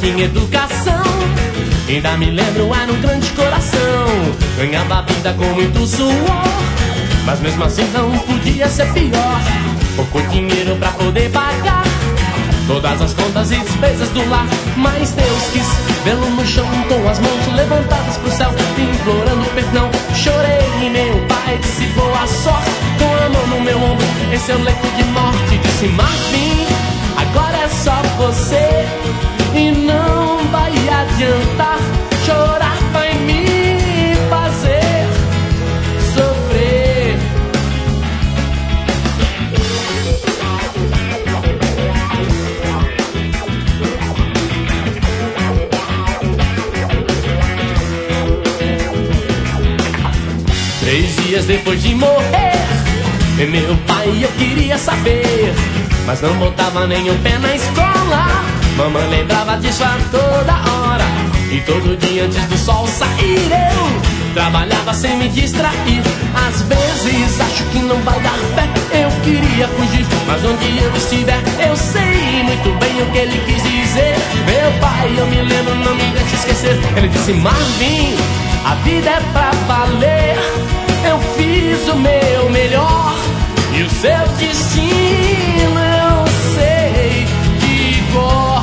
minha educação. Ainda me lembro, era um grande coração. Ganhava a vida com muito suor, mas mesmo assim não podia ser pior. Pouco dinheiro pra poder pagar todas as contas e despesas do lar. Mas Deus quis vê-lo no chão com as mãos levantadas pro céu, implorando perdão. Chorei e meu pai disse boa sorte, com a mão no meu ombro em seu leito de morte. Disse: Marvin, agora é só você e não vai adiantar. Chorar vai me fazer sofrer. Três dias depois de morrer, meu pai eu queria saber, mas não botava nem o pé na escola. Mamãe lembrava disso a toda hora, e todo dia antes do sol sair eu trabalhava sem me distrair. Às vezes acho que não vai dar pé, eu queria fugir, mas onde eu estiver eu sei muito bem o que ele quis dizer. Meu pai, eu me lembro, não me deixe esquecer. Ele disse: Marvin, a vida é pra valer. Eu fiz o meu melhor e o seu destino eu sei de cor.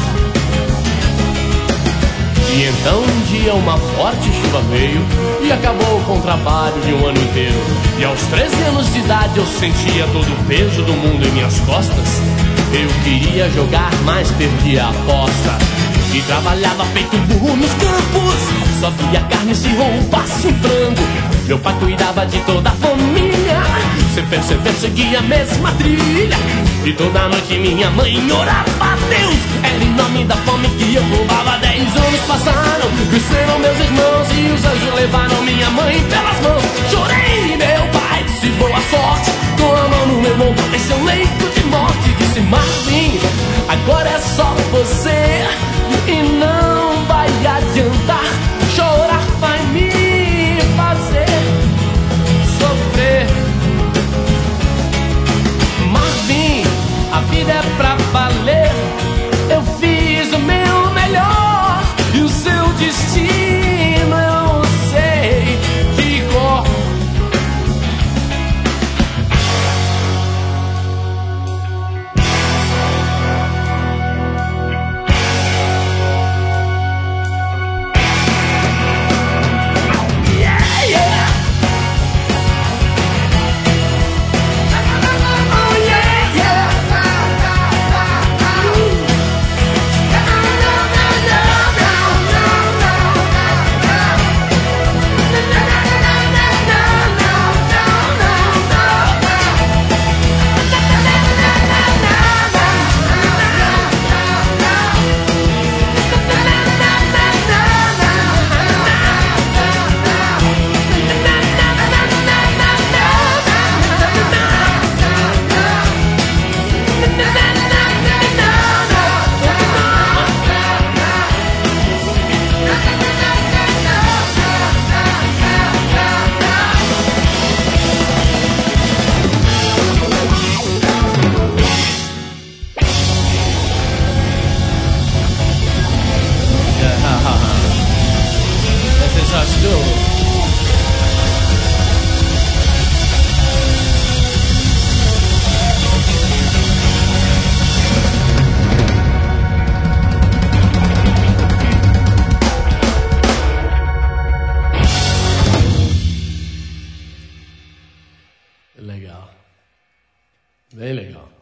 E então um dia uma forte chuva veio e acabou com o trabalho de um ano inteiro. E aos 13 anos de idade eu sentia todo o peso do mundo em minhas costas. Eu queria jogar, mas perdi a aposta. E trabalhava feito um burro nos campos, só via carne se roubasse um frango. Meu pai cuidava de toda a família, sem perceber seguia a mesma trilha. E toda noite minha mãe orava a Deus, era em nome da fome que eu roubava. 10 anos passaram, cresceram meus irmãos e os anjos levaram minha mãe pelas mãos. Chorei, meu pai disse boa sorte, com a mão no meu ombro em seu leito de morte. Disse: Marvin, agora é só você e não vai adiantar. Chorar vai me fazer sofrer. Marvin, a vida é pra valer. Eu fiz o meu melhor e o seu destino eu sei de cor. Legal. Bem legal.